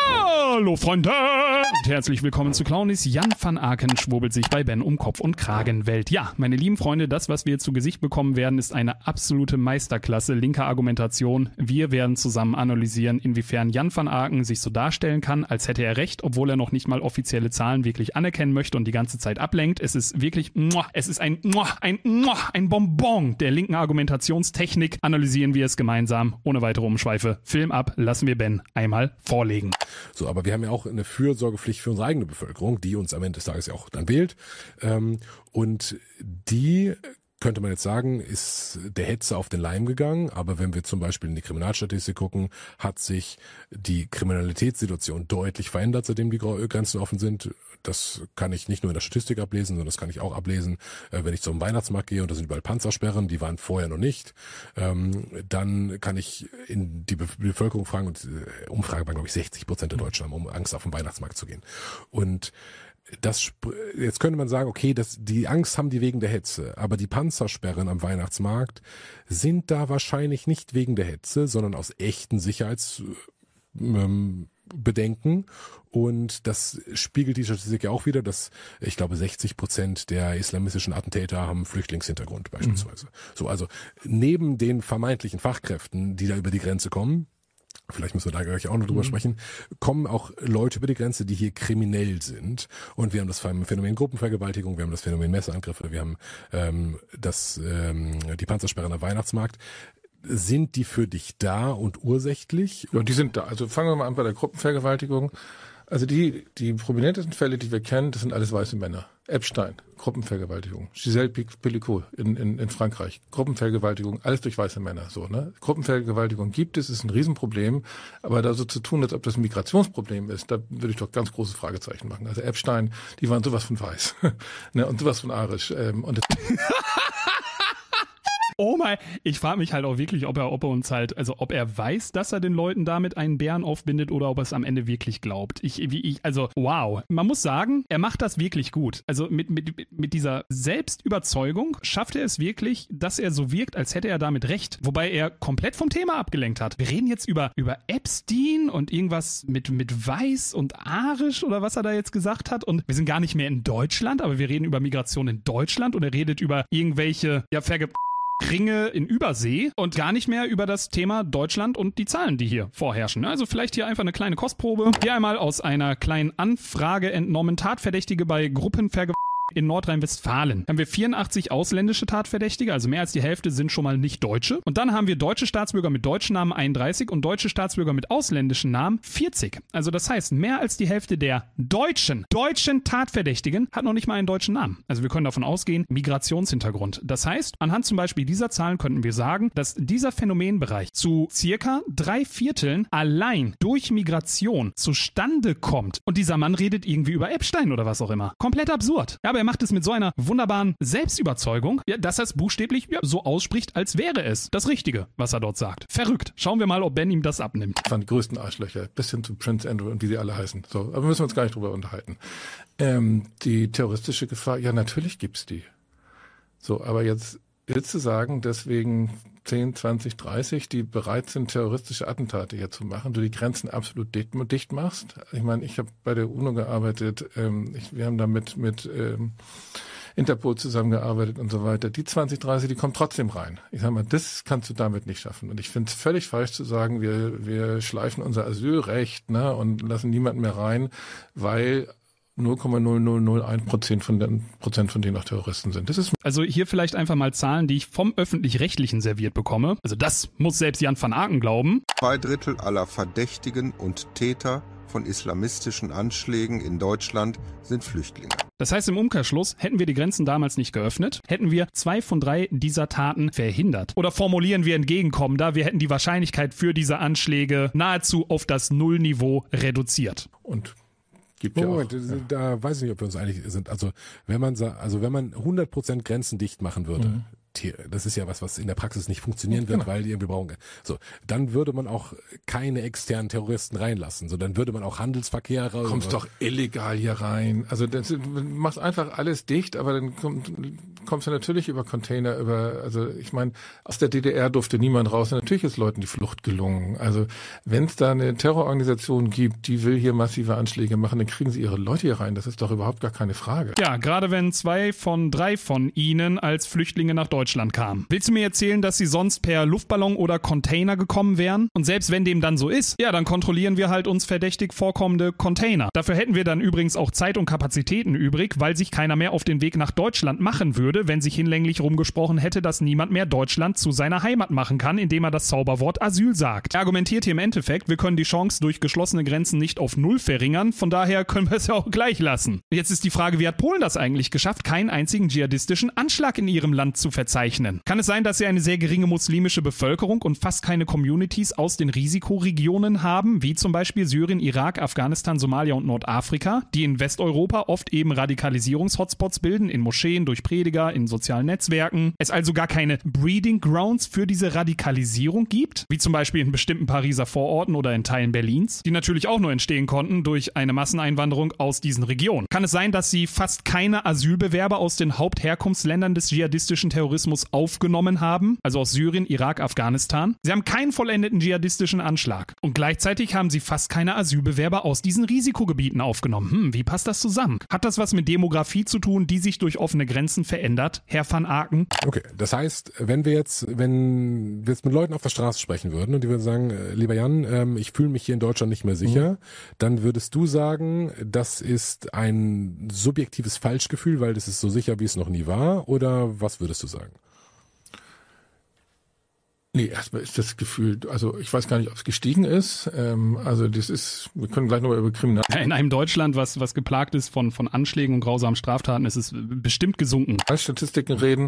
Hallo Freunde und herzlich willkommen zu Clownies. Jan van Aken schwurbelt sich bei Ben um Kopf und Kragenwelt. Ja, meine lieben Freunde, das, was wir zu Gesicht bekommen werden, ist eine absolute Meisterklasse linker Argumentation. Wir werden zusammen analysieren, inwiefern Jan van Aken sich so darstellen kann, als hätte er recht, obwohl er noch nicht mal offizielle Zahlen wirklich anerkennen möchte und die ganze Zeit ablenkt. Es ist wirklich, es ist ein Bonbon der linken Argumentationstechnik. Analysieren wir es gemeinsam, ohne weitere Umschweife. Film ab, lassen wir Ben einmal vorlegen. So, aber wir haben ja auch eine Fürsorgepflicht für unsere eigene Bevölkerung, die uns am Ende des Tages ja auch dann wählt. Und die, könnte man jetzt sagen, ist der Hetze auf den Leim gegangen. Aber wenn wir zum Beispiel in die Kriminalstatistik gucken, hat sich die Kriminalitätssituation deutlich verändert, seitdem die Grenzen offen sind. Das kann ich nicht nur in der Statistik ablesen, sondern das kann ich auch ablesen, wenn ich zum Weihnachtsmarkt gehe und da sind überall Panzersperren, die waren vorher noch nicht. Dann kann ich in die Bevölkerung fragen und Umfrage waren, glaube ich, 60% der Deutschen haben um Angst, auf den Weihnachtsmarkt zu gehen. Und jetzt könnte man sagen, okay, die Angst haben die wegen der Hetze, aber die Panzersperren am Weihnachtsmarkt sind da wahrscheinlich nicht wegen der Hetze, sondern aus echten Sicherheitsbedenken. Und das spiegelt die Statistik ja auch wieder, dass ich glaube 60% der islamistischen Attentäter haben Flüchtlingshintergrund beispielsweise. So, also neben den vermeintlichen Fachkräften, die da über die Grenze kommen, vielleicht müssen wir da gleich auch noch drüber sprechen, kommen auch Leute über die Grenze, die hier kriminell sind. Und wir haben das Phänomen Gruppenvergewaltigung, wir haben das Phänomen Messerangriffe, wir haben die Panzersperren am Weihnachtsmarkt. Sind die für dich da und ursächlich? Ja, die sind da. Also fangen wir mal an bei der Gruppenvergewaltigung. Also die prominentesten Fälle, die wir kennen, das sind alles weiße Männer. Epstein, Gruppenvergewaltigung. Gisèle Pelicot in Frankreich, Gruppenvergewaltigung, alles durch weiße Männer. So, ne? Gruppenvergewaltigung gibt es, ist ein Riesenproblem. Aber da so zu tun, als ob das ein Migrationsproblem ist, da würde ich doch ganz große Fragezeichen machen. Also Epstein, die waren sowas von weiß ne? Und sowas von arisch. Und Oh mein, ich frage mich halt auch wirklich, ob er ob er weiß, dass er den Leuten damit einen Bären aufbindet oder ob er es am Ende wirklich glaubt. Also wow. Man muss sagen, er macht das wirklich gut. Also mit dieser Selbstüberzeugung schafft er es wirklich, dass er so wirkt, als hätte er damit recht. Wobei er komplett vom Thema abgelenkt hat. Wir reden jetzt über Epstein und irgendwas mit weiß und arisch oder was er da jetzt gesagt hat. Und wir sind gar nicht mehr in Deutschland, aber wir reden über Migration in Deutschland und er redet über irgendwelche, Ringe in Übersee und gar nicht mehr über das Thema Deutschland und die Zahlen, die hier vorherrschen. Also vielleicht hier einfach eine kleine Kostprobe. Hier einmal aus einer kleinen Anfrage entnommen. Tatverdächtige bei Gruppenvergewaltigung in Nordrhein-Westfalen haben wir 84 ausländische Tatverdächtige, also mehr als die Hälfte sind schon mal nicht Deutsche. Und dann haben wir deutsche Staatsbürger mit deutschen Namen 31 und deutsche Staatsbürger mit ausländischen Namen 40. Also das heißt, mehr als die Hälfte der deutschen Tatverdächtigen hat noch nicht mal einen deutschen Namen. Also wir können davon ausgehen, Migrationshintergrund. Das heißt, anhand zum Beispiel dieser Zahlen könnten wir sagen, dass dieser Phänomenbereich zu circa 3/4 allein durch Migration zustande kommt. Und dieser Mann redet irgendwie über Epstein oder was auch immer. Komplett absurd. Ja, aber er macht es mit so einer wunderbaren Selbstüberzeugung, dass er es buchstäblich so ausspricht, als wäre es das Richtige, was er dort sagt. Verrückt. Schauen wir mal, ob Ben ihm das abnimmt. Das waren die größten Arschlöcher, bis hin zu Prince Andrew und wie sie alle heißen. So, aber müssen wir uns gar nicht drüber unterhalten. Die terroristische Gefahr, ja, natürlich gibt's die. So, aber jetzt willst du sagen, deswegen 10, 20, 30, die bereit sind, terroristische Attentate hier zu machen, du die Grenzen absolut dicht machst. Ich meine, ich habe bei der UNO gearbeitet, wir haben da mit Interpol zusammengearbeitet und so weiter. Die 20, 30, die kommen trotzdem rein. Ich sag mal, das kannst du damit nicht schaffen. Und ich finde es völlig falsch zu sagen, wir schleifen unser Asylrecht, ne, und lassen niemanden mehr rein, weil 0,0001% von denen auch Terroristen sind. Das ist also hier vielleicht einfach mal Zahlen, die ich vom Öffentlich-Rechtlichen serviert bekomme. Also das muss selbst Jan van Aken glauben. 2/3 aller Verdächtigen und Täter von islamistischen Anschlägen in Deutschland sind Flüchtlinge. Das heißt im Umkehrschluss, hätten wir die Grenzen damals nicht geöffnet, hätten wir 2 von 3 dieser Taten verhindert. Oder formulieren wir entgegenkommender, wir hätten die Wahrscheinlichkeit für diese Anschläge nahezu auf das Nullniveau reduziert. Und Moment, da weiß ich nicht, ob wir uns einig sind. Also wenn man 100% Grenzen dicht machen würde, das ist ja was in der Praxis nicht funktionieren wird, weil die irgendwie brauchen. So, dann würde man auch keine externen Terroristen reinlassen. So, dann würde man auch Handelsverkehr raus. Kommst doch illegal hier rein. Also du machst einfach alles dicht, aber dann kommst du natürlich über Container, also ich meine, aus der DDR durfte niemand raus. Und natürlich ist Leuten die Flucht gelungen. Also wenn es da eine Terrororganisation gibt, die will hier massive Anschläge machen, dann kriegen sie ihre Leute hier rein. Das ist doch überhaupt gar keine Frage. Ja, gerade wenn 2 von 3 von ihnen als Flüchtlinge nach Deutschland kamen. Willst du mir erzählen, dass sie sonst per Luftballon oder Container gekommen wären? Und selbst wenn dem dann so ist, ja, dann kontrollieren wir halt uns verdächtig vorkommende Container. Dafür hätten wir dann übrigens auch Zeit und Kapazitäten übrig, weil sich keiner mehr auf den Weg nach Deutschland machen würde, wenn sich hinlänglich rumgesprochen hätte, dass niemand mehr Deutschland zu seiner Heimat machen kann, indem er das Zauberwort Asyl sagt. Er argumentiert hier im Endeffekt, wir können die Chance durch geschlossene Grenzen nicht auf 0 verringern, von daher können wir es ja auch gleich lassen. Jetzt ist die Frage, wie hat Polen das eigentlich geschafft, keinen einzigen dschihadistischen Anschlag in ihrem Land zu verzeichnen? Kann es sein, dass sie eine sehr geringe muslimische Bevölkerung und fast keine Communities aus den Risikoregionen haben, wie zum Beispiel Syrien, Irak, Afghanistan, Somalia und Nordafrika, die in Westeuropa oft eben Radikalisierungshotspots bilden, in Moscheen, durch Prediger, in sozialen Netzwerken, es also gar keine Breeding Grounds für diese Radikalisierung gibt, wie zum Beispiel in bestimmten Pariser Vororten oder in Teilen Berlins, die natürlich auch nur entstehen konnten durch eine Masseneinwanderung aus diesen Regionen. Kann es sein, dass sie fast keine Asylbewerber aus den Hauptherkunftsländern des dschihadistischen Terrorismus aufgenommen haben, also aus Syrien, Irak, Afghanistan? Sie haben keinen vollendeten dschihadistischen Anschlag. Und gleichzeitig haben sie fast keine Asylbewerber aus diesen Risikogebieten aufgenommen. Wie passt das zusammen? Hat das was mit Demografie zu tun, die sich durch offene Grenzen verändert, Herr van Aken? Okay, das heißt, wenn wir jetzt mit Leuten auf der Straße sprechen würden und die würden sagen, lieber Jan, ich fühle mich hier in Deutschland nicht mehr sicher, dann würdest du sagen, das ist ein subjektives Falschgefühl, weil das ist so sicher, wie es noch nie war, oder was würdest du sagen? Nee, erstmal ist das Gefühl, also ich weiß gar nicht, ob es gestiegen ist. Also das ist, wir können gleich nochmal über Kriminalität. In einem Deutschland, was geplagt ist von Anschlägen und grausamen Straftaten, ist es bestimmt gesunken. Statistiken reden.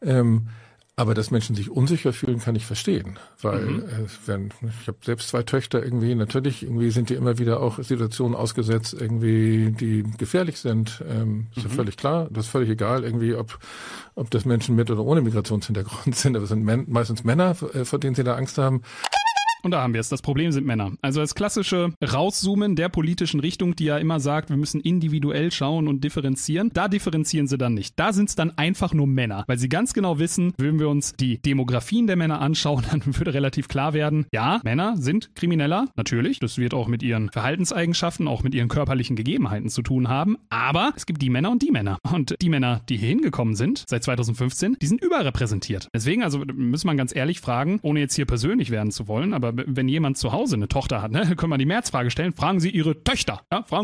Aber dass Menschen sich unsicher fühlen, kann ich verstehen, weil ich habe selbst 2 Töchter irgendwie, natürlich irgendwie sind die immer wieder auch Situationen ausgesetzt, irgendwie, die gefährlich sind, ist ja völlig klar, das ist völlig egal, irgendwie, ob das Menschen mit oder ohne Migrationshintergrund sind, aber es sind meistens Männer, vor denen sie da Angst haben. Und da haben wir es. Das Problem sind Männer. Also das klassische Rauszoomen der politischen Richtung, die ja immer sagt, wir müssen individuell schauen und differenzieren. Da differenzieren sie dann nicht. Da sind es dann einfach nur Männer. Weil sie ganz genau wissen, wenn wir uns die Demografien der Männer anschauen, dann würde relativ klar werden, ja, Männer sind krimineller, natürlich. Das wird auch mit ihren Verhaltenseigenschaften, auch mit ihren körperlichen Gegebenheiten zu tun haben. Aber es gibt die Männer und die Männer. Und die Männer, die hier hingekommen sind, seit 2015, die sind überrepräsentiert. Deswegen, also muss man ganz ehrlich fragen, ohne jetzt hier persönlich werden zu wollen, aber wenn jemand zu Hause eine Tochter hat, ne, können wir die Märzfrage stellen, fragen Sie Ihre Töchter,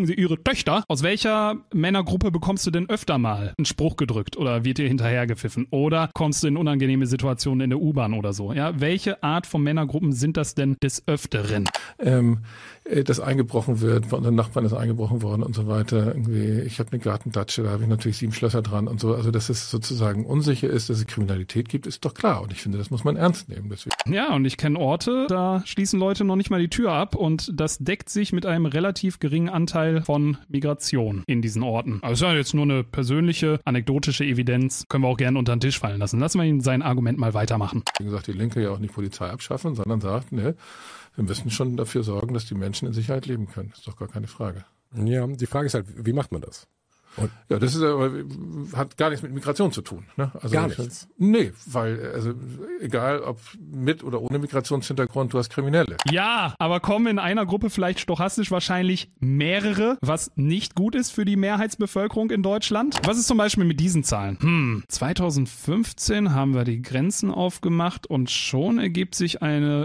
aus welcher Männergruppe bekommst du denn öfter mal einen Spruch gedrückt oder wird dir hinterhergepfiffen oder kommst du in unangenehme Situationen in der U-Bahn oder so, ja, welche Art von Männergruppen sind das denn des Öfteren? Dass eingebrochen wird, bei unseren Nachbarn ist eingebrochen worden und so weiter, irgendwie, ich habe eine Gartendatsche, da habe ich natürlich 7 Schlösser dran und so, also dass es sozusagen unsicher ist, dass es Kriminalität gibt, ist doch klar und ich finde, das muss man ernst nehmen. Deswegen. Ja, und ich kenne Orte, da schließen Leute noch nicht mal die Tür ab und das deckt sich mit einem relativ geringen Anteil von Migration in diesen Orten. Also das ist ja jetzt nur eine persönliche, anekdotische Evidenz, können wir auch gerne unter den Tisch fallen lassen. Lassen wir ihn sein Argument mal weitermachen. Wie gesagt, die Linke ja auch nicht Polizei abschaffen, sondern sagt, ne, wir müssen schon dafür sorgen, dass die Menschen in Sicherheit leben können. Das ist doch gar keine Frage. Ja, die Frage ist halt, wie macht man das? Und ja, das ist aber, hat gar nichts mit Migration zu tun. Ne? Also gar nichts? Nee, weil, also egal ob mit oder ohne Migrationshintergrund, du hast Kriminelle. Ja, aber kommen in einer Gruppe vielleicht stochastisch wahrscheinlich mehrere, was nicht gut ist für die Mehrheitsbevölkerung in Deutschland. Was ist zum Beispiel mit diesen Zahlen? 2015 haben wir die Grenzen aufgemacht und schon ergibt sich eine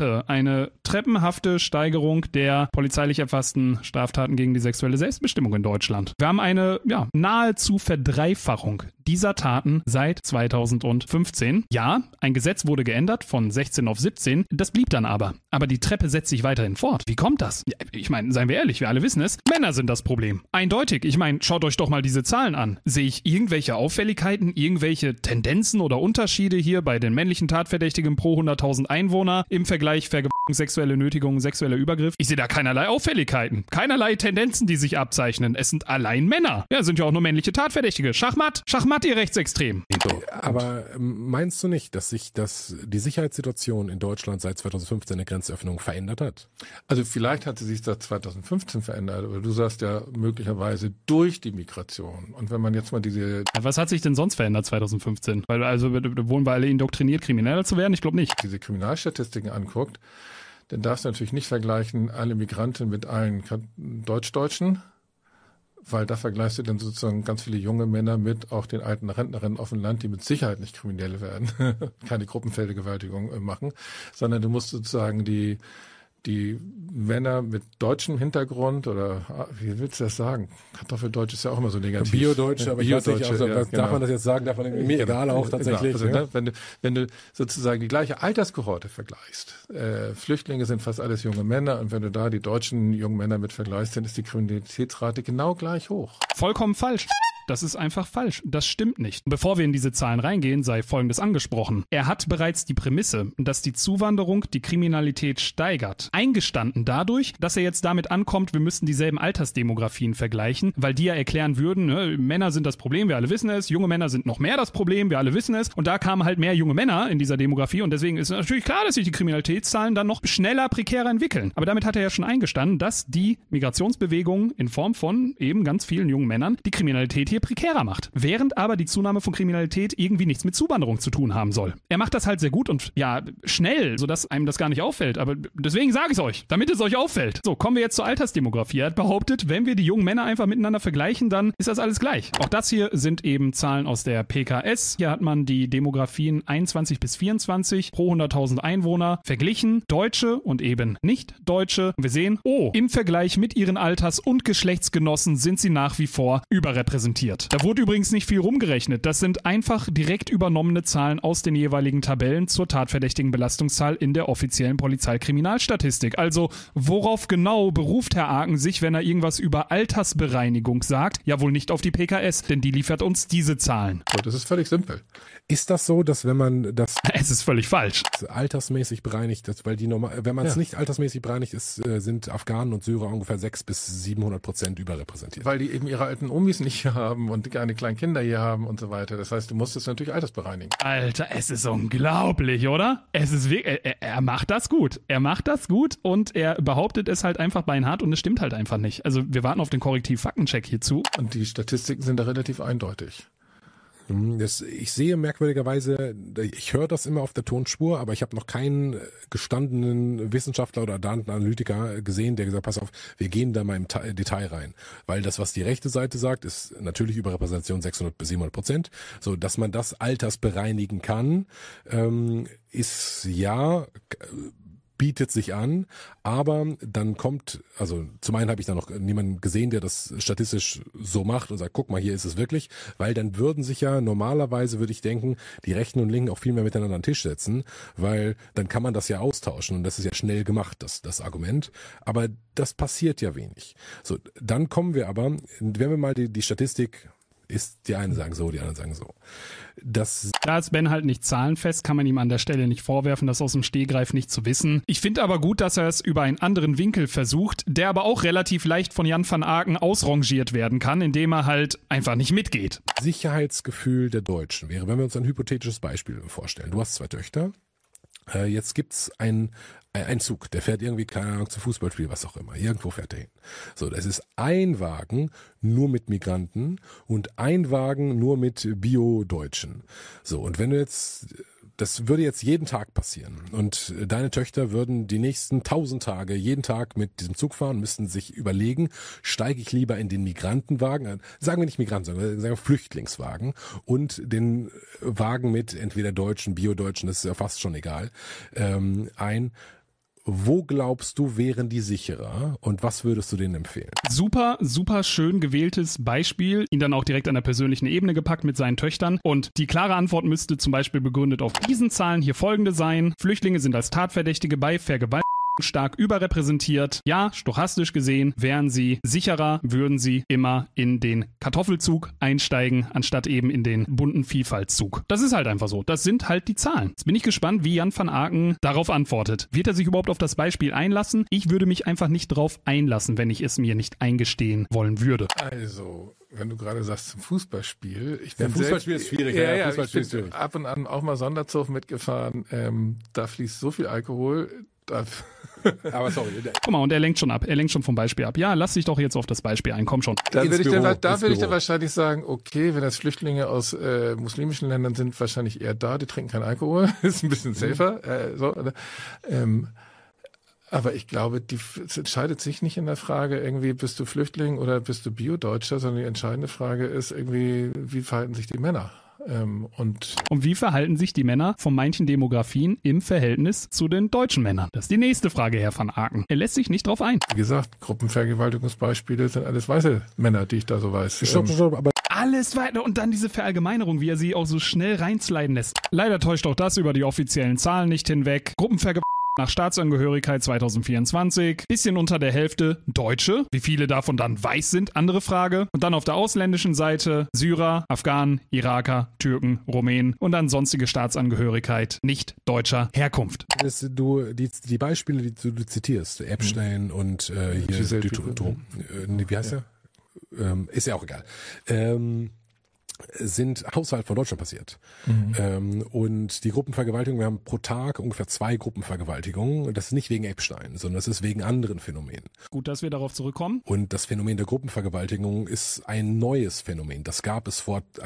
treppenhafte Steigerung der polizeilich erfassten Straftaten gegen die sexuelle Selbstbestimmung in Deutschland. Wir haben eine nahezu Verdreifachung dieser Taten seit 2015. Ja, ein Gesetz wurde geändert von 16 auf 17, das blieb dann aber. Aber die Treppe setzt sich weiterhin fort. Wie kommt das? Ja, ich meine, seien wir ehrlich, wir alle wissen es, Männer sind das Problem. Eindeutig. Ich meine, schaut euch doch mal diese Zahlen an. Sehe ich irgendwelche Auffälligkeiten, irgendwelche Tendenzen oder Unterschiede hier bei den männlichen Tatverdächtigen pro 100.000 Einwohner im Vergleich sexuelle Nötigung, sexueller Übergriff. Ich sehe da keinerlei Auffälligkeiten, keinerlei Tendenzen, die sich abzeichnen. Es sind allein Männer. Ja, sind ja auch nur männliche Tatverdächtige. Schachmatt, ihr Rechtsextrem. So, aber meinst du nicht, dass sich die Sicherheitssituation in Deutschland seit 2015 der Grenzöffnung verändert hat? Also vielleicht hat sie sich seit 2015 verändert, aber du sagst ja möglicherweise durch die Migration. Und wenn man jetzt mal Was hat sich denn sonst verändert 2015? Weil also wurden wir alle indoktriniert, krimineller zu werden? Ich glaube nicht. Diese Kriminalstatistiken anguckt, dann darfst du natürlich nicht vergleichen alle Migranten mit allen Deutschdeutschen, weil da vergleichst du dann sozusagen ganz viele junge Männer mit auch den alten Rentnerinnen auf dem Land, die mit Sicherheit nicht kriminell werden, keine Gruppenvergewaltigung machen, sondern du musst sozusagen die Männer mit deutschem Hintergrund oder wie willst du das sagen? Kartoffeldeutsch ist ja auch immer so negativ. Biodeutsche, aber ich weiß nicht, darf man das jetzt sagen? Darf man mir egal auch tatsächlich. Genau. Also, wenn du sozusagen die gleiche Alterskohorte vergleichst, Flüchtlinge sind fast alles junge Männer und wenn du da die deutschen jungen Männer mit vergleichst, dann ist die Kriminalitätsrate genau gleich hoch. Vollkommen falsch. Das ist einfach falsch. Das stimmt nicht. Bevor wir in diese Zahlen reingehen, sei Folgendes angesprochen. Er hat bereits die Prämisse, dass die Zuwanderung die Kriminalität steigert, eingestanden dadurch, dass er jetzt damit ankommt, wir müssten dieselben Altersdemografien vergleichen, weil die ja erklären würden, ne, Männer sind das Problem, wir alle wissen es, junge Männer sind noch mehr das Problem, wir alle wissen es. Und da kamen halt mehr junge Männer in dieser Demografie und deswegen ist natürlich klar, dass sich die Kriminalitätszahlen dann noch schneller, prekärer entwickeln. Aber damit hat er ja schon eingestanden, dass die Migrationsbewegung in Form von eben ganz vielen jungen Männern die Kriminalität hier prekärer macht. Während aber die Zunahme von Kriminalität irgendwie nichts mit Zuwanderung zu tun haben soll. Er macht das halt sehr gut und ja, schnell, sodass einem das gar nicht auffällt. Aber deswegen sage ich es euch, damit es euch auffällt. So, kommen wir jetzt zur Altersdemografie. Er hat behauptet, wenn wir die jungen Männer einfach miteinander vergleichen, dann ist das alles gleich. Auch das hier sind eben Zahlen aus der PKS. Hier hat man die Demografien 21 bis 24 pro 100.000 Einwohner verglichen. Deutsche und eben nicht Deutsche. Und wir sehen, im Vergleich mit ihren Alters- und Geschlechtsgenossen sind sie nach wie vor überrepräsentiert. Da wurde übrigens nicht viel rumgerechnet. Das sind einfach direkt übernommene Zahlen aus den jeweiligen Tabellen zur tatverdächtigen Belastungszahl in der offiziellen Polizeikriminalstatistik. Also, worauf genau beruft Herr Aaken sich, wenn er irgendwas über Altersbereinigung sagt? Ja, wohl nicht auf die PKS, denn die liefert uns diese Zahlen. So, das ist völlig simpel. Ist das so, dass wenn man das Es ist völlig falsch. altersmäßig bereinigt ist, weil wenn man es nicht altersmäßig bereinigt ist, sind Afghanen und Syrer ungefähr 600% bis 700% überrepräsentiert. Weil die eben ihre alten Omis nicht hier haben und keine kleinen Kinder hier haben und so weiter. Das heißt, du musst es natürlich altersbereinigen. Alter, es ist unglaublich, oder? Es ist wirklich, er macht das gut. Er macht das gut und er behauptet es halt einfach beinhart und es stimmt halt einfach nicht. Also wir warten auf den Korrektiv-Faktencheck hierzu. Und die Statistiken sind da relativ eindeutig. Ich sehe merkwürdigerweise, ich höre das immer auf der Tonspur, aber ich habe noch keinen gestandenen Wissenschaftler oder Datenanalytiker gesehen, der gesagt, pass auf, wir gehen da mal im Detail rein. Weil das, was die rechte Seite sagt, ist natürlich Überrepräsentation 600 bis 700%. So, dass man das altersbereinigen kann, ist ja... bietet sich an, aber dann kommt, also zum einen habe ich da noch niemanden gesehen, der das statistisch so macht und sagt, guck mal, hier ist es wirklich, weil dann würden sich ja normalerweise, würde ich denken, die Rechten und Linken auch viel mehr miteinander an den Tisch setzen, weil dann kann man das ja austauschen und das ist ja schnell gemacht, das Argument, aber das passiert ja wenig. So, dann kommen wir aber, wenn wir mal die Statistik ist, die einen sagen so, die anderen sagen so. Da ist Ben halt nicht zahlenfest, kann man ihm an der Stelle nicht vorwerfen, das aus dem Stehgreif nicht zu wissen. Ich finde aber gut, dass er es über einen anderen Winkel versucht, der aber auch relativ leicht von Jan van Aaken ausrangiert werden kann, indem er halt einfach nicht mitgeht. Sicherheitsgefühl der Deutschen wäre, wenn wir uns ein hypothetisches Beispiel vorstellen. Du hast 2 Töchter. Jetzt gibt's ein Zug, der fährt irgendwie, keine Ahnung, zum Fußballspiel, was auch immer. Irgendwo fährt er hin. So, das ist ein Wagen nur mit Migranten und ein Wagen nur mit Bio-Deutschen. So, und wenn du jetzt, das würde jetzt jeden Tag passieren und deine Töchter würden die nächsten 1000 Tage jeden Tag mit diesem Zug fahren, müssten sich überlegen, steige ich lieber in den Migrantenwagen, sagen wir nicht Migranten, sagen wir Flüchtlingswagen und den Wagen mit entweder Deutschen, Bio-Deutschen, das ist ja fast schon egal, ein. Wo glaubst du, wären die sicherer und was würdest du denen empfehlen? Super, super schön gewähltes Beispiel, ihn dann auch direkt an der persönlichen Ebene gepackt mit seinen Töchtern und die klare Antwort müsste zum Beispiel begründet auf diesen Zahlen hier folgende sein. Flüchtlinge sind als Tatverdächtige bei Vergewaltigung stark überrepräsentiert. Ja, stochastisch gesehen wären sie sicherer, würden sie immer in den Kartoffelzug einsteigen, anstatt eben in den bunten Vielfaltszug. Das ist halt einfach so. Das sind halt die Zahlen. Jetzt bin ich gespannt, wie Jan van Aken darauf antwortet. Wird er sich überhaupt auf das Beispiel einlassen? Ich würde mich einfach nicht drauf einlassen, wenn ich es mir nicht eingestehen wollen würde. Also, wenn du gerade sagst, zum Fußballspiel. Fußballspiel ist schwierig. Ja, Fußballspiel ist schwierig. Ab und an auch mal Sonderzug mitgefahren. Da fließt so viel Alkohol. Aber sorry. Guck mal, und er lenkt schon ab. Er lenkt schon vom Beispiel ab. Ja, lass dich doch jetzt auf das Beispiel ein. Komm schon. Da würde ich dann wahrscheinlich sagen, okay, wenn das Flüchtlinge aus muslimischen Ländern sind, wahrscheinlich eher da, die trinken keinen Alkohol. Ist ein bisschen safer. Aber ich glaube, es entscheidet sich nicht in der Frage, irgendwie bist du Flüchtling oder bist du Bio-Deutscher, sondern die entscheidende Frage ist irgendwie, wie verhalten sich die Männer? Und wie verhalten sich die Männer von manchen Demografien im Verhältnis zu den deutschen Männern? Das ist die nächste Frage, Herr van Aken. Er lässt sich nicht drauf ein. Wie gesagt, Gruppenvergewaltigungsbeispiele sind alles weiße Männer, die ich da so weiß. Aber alles weiter und dann diese Verallgemeinerung, wie er sie auch so schnell reinsliden lässt. Leider täuscht auch das über die offiziellen Zahlen nicht hinweg. Gruppenvergewaltigung nach Staatsangehörigkeit 2024, bisschen unter der Hälfte Deutsche. Wie viele davon dann weiß sind, andere Frage. Und dann auf der ausländischen Seite Syrer, Afghanen, Iraker, Türken, Rumänen und dann sonstige Staatsangehörigkeit nicht deutscher Herkunft. Die Beispiele, die du zitierst, Epstein und hier, wie heißt er? Ist ja auch egal. Sind außerhalb von Deutschland passiert. Und die Gruppenvergewaltigung, wir haben pro Tag ungefähr 2 Gruppenvergewaltigungen. Das ist nicht wegen Epstein, sondern das ist wegen anderen Phänomenen. Gut, dass wir darauf zurückkommen. Und das Phänomen der Gruppenvergewaltigung ist ein neues Phänomen. Das gab es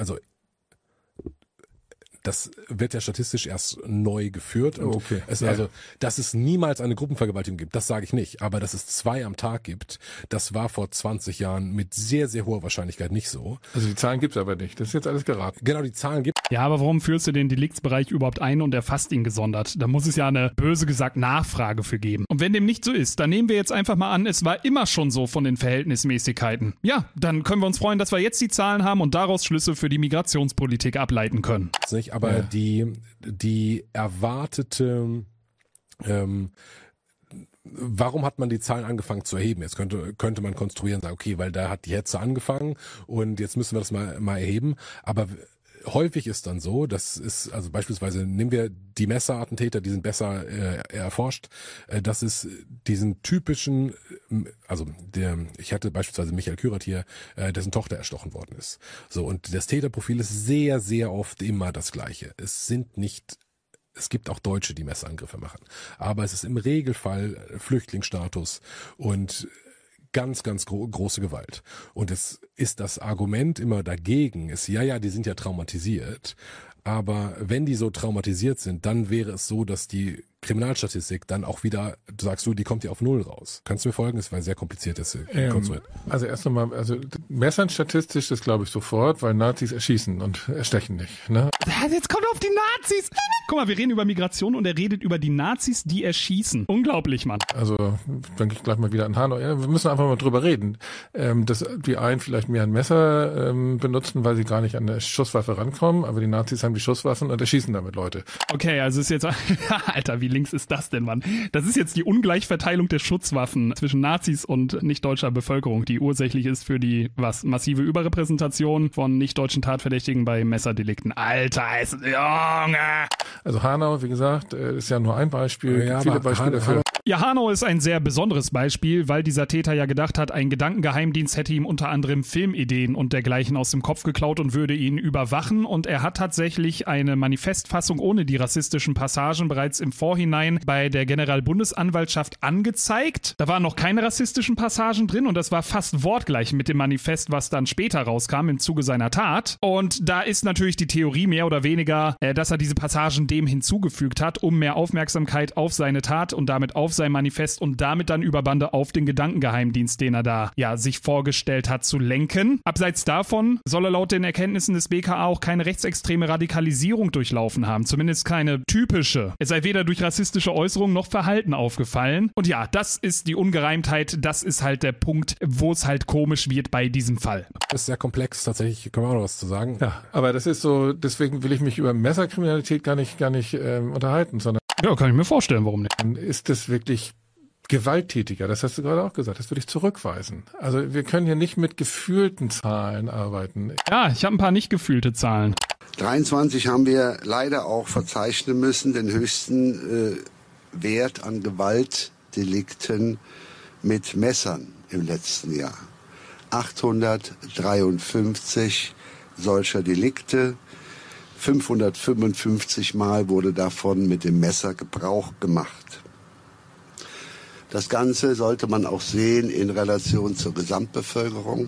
das wird ja statistisch erst neu geführt. Und also, dass es niemals eine Gruppenvergewaltigung gibt, das sage ich nicht. Aber dass es 2 am Tag gibt, das war vor 20 Jahren mit sehr, sehr hoher Wahrscheinlichkeit nicht so. Also die Zahlen gibt's aber nicht. Das ist jetzt alles geraten. Genau, die Zahlen gibt. Ja, aber warum führst du den Deliktsbereich überhaupt ein und erfasst ihn gesondert? Da muss es ja eine, böse gesagt, Nachfrage für geben. Und wenn dem nicht so ist, dann nehmen wir jetzt einfach mal an, es war immer schon so von den Verhältnismäßigkeiten. Ja, dann können wir uns freuen, dass wir jetzt die Zahlen haben und daraus Schlüsse für die Migrationspolitik ableiten können. Nicht, aber die erwartete warum hat man die Zahlen angefangen zu erheben? Jetzt könnte man konstruieren, sagen, okay, weil da hat die Hetze angefangen und jetzt müssen wir das mal erheben. Aber häufig ist dann so, das ist, also beispielsweise nehmen wir die Messerattentäter, die sind besser erforscht. Das ist diesen typischen, also ich hatte beispielsweise Michael Kürat hier, dessen Tochter erstochen worden ist. So, und das Täterprofil ist sehr, sehr oft immer das gleiche. Es gibt auch Deutsche, die Messerangriffe machen. Aber es ist im Regelfall Flüchtlingsstatus und ganz, ganz große Gewalt. Und es ist das Argument immer dagegen, ist, ja, die sind ja traumatisiert. Aber wenn die so traumatisiert sind, dann wäre es so, dass die Kriminalstatistik dann auch wieder, du sagst die kommt ja auf 0 raus. Kannst du mir folgen? Das war sehr kompliziert. Also erst nochmal, Messern statistisch, das glaube ich sofort, weil Nazis erschießen und erstechen nicht. Ne? Jetzt kommt er auf die Nazis. Guck mal, wir reden über Migration und er redet über die Nazis, die erschießen. Unglaublich, Mann. Also denke ich gleich mal wieder an Hanau. Ja, wir müssen einfach mal drüber reden, dass die einen vielleicht mehr ein Messer benutzen, weil sie gar nicht an eine Schusswaffe rankommen, aber die Nazis haben die Schusswaffen und erschießen damit Leute. Okay, also ist jetzt, Alter, wie links ist das denn, Mann? Das ist jetzt die Ungleichverteilung der Schusswaffen zwischen Nazis und nicht-deutscher Bevölkerung, die ursächlich ist für die, massive Überrepräsentation von nicht-deutschen Tatverdächtigen bei Messerdelikten. Alter, Junge! Also Hanau, wie gesagt, ist ja nur ein Beispiel. Ja, viele Beispiele dafür. Ja, Hanau ist ein sehr besonderes Beispiel, weil dieser Täter ja gedacht hat, ein Gedankengeheimdienst hätte ihm unter anderem Filmideen und dergleichen aus dem Kopf geklaut und würde ihn überwachen. Und er hat tatsächlich eine Manifestfassung ohne die rassistischen Passagen bereits im Vorhinein bei der Generalbundesanwaltschaft angezeigt. Da waren noch keine rassistischen Passagen drin und das war fast wortgleich mit dem Manifest, was dann später rauskam im Zuge seiner Tat. Und da ist natürlich die Theorie mehr oder weniger, dass er diese Passagen dem hinzugefügt hat, um mehr Aufmerksamkeit auf seine Tat und damit auf sein Manifest und damit dann über Bande auf den Gedankengeheimdienst, den er da sich vorgestellt hat, zu lenken. Abseits davon soll er laut den Erkenntnissen des BKA auch keine rechtsextreme Radikalisierung durchlaufen haben, zumindest keine typische. Es sei weder durch rassistische Äußerungen noch Verhalten aufgefallen. Und ja, das ist die Ungereimtheit, das ist halt der Punkt, wo es halt komisch wird bei diesem Fall. Das ist sehr komplex, tatsächlich, können wir auch noch was zu sagen. Ja, aber das ist so, deswegen will ich mich über Messerkriminalität gar nicht unterhalten, sondern ja, kann ich mir vorstellen, warum nicht. Ist das wirklich gewalttätiger. Das hast du gerade auch gesagt. Das würde ich zurückweisen. Also wir können hier nicht mit gefühlten Zahlen arbeiten. Ja, ich habe ein paar nicht gefühlte Zahlen. 23 haben wir leider auch verzeichnen müssen, den höchsten Wert an Gewaltdelikten mit Messern im letzten Jahr. 853 solcher Delikte. 555 Mal wurde davon mit dem Messer Gebrauch gemacht. Das Ganze sollte man auch sehen in Relation zur Gesamtbevölkerung.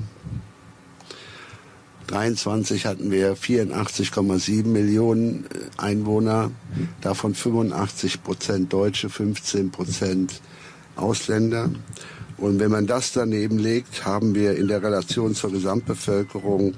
23 hatten wir 84,7 Millionen Einwohner, davon 85% Deutsche, 15% Ausländer. Und wenn man das daneben legt, haben wir in der Relation zur Gesamtbevölkerung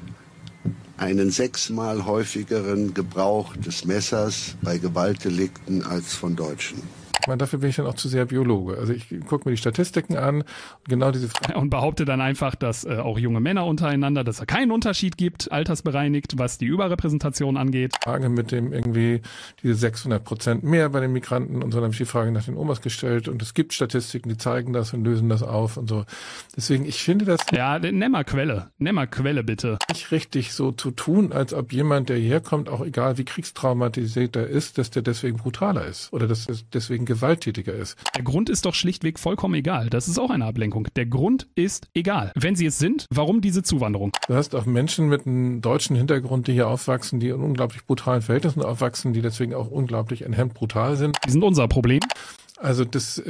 einen 6-mal häufigeren Gebrauch des Messers bei Gewaltdelikten als von Deutschen. Dafür bin ich dann auch zu sehr Biologe. Also ich gucke mir die Statistiken an und genau diese Frage. Und behaupte dann einfach, dass auch junge Männer untereinander, dass es keinen Unterschied gibt, altersbereinigt, was die Überrepräsentation angeht. Frage mit dem irgendwie diese 600% mehr bei den Migranten und so, dann habe ich die Frage nach den Omas gestellt und es gibt Statistiken, die zeigen das und lösen das auf und so. Deswegen, ich finde das... Ja, nenn mal Quelle bitte. Nicht richtig so zu tun, als ob jemand, der hierher kommt, auch egal wie kriegstraumatisiert er ist, dass der deswegen brutaler ist oder dass er deswegen gewalttätiger ist. Der Grund ist doch schlichtweg vollkommen egal. Das ist auch eine Ablenkung. Der Grund ist egal. Wenn sie es sind, warum diese Zuwanderung? Du hast auch Menschen mit einem deutschen Hintergrund, die hier aufwachsen, die in unglaublich brutalen Verhältnissen aufwachsen, die deswegen auch unglaublich enthemmt brutal sind. Die sind unser Problem. Also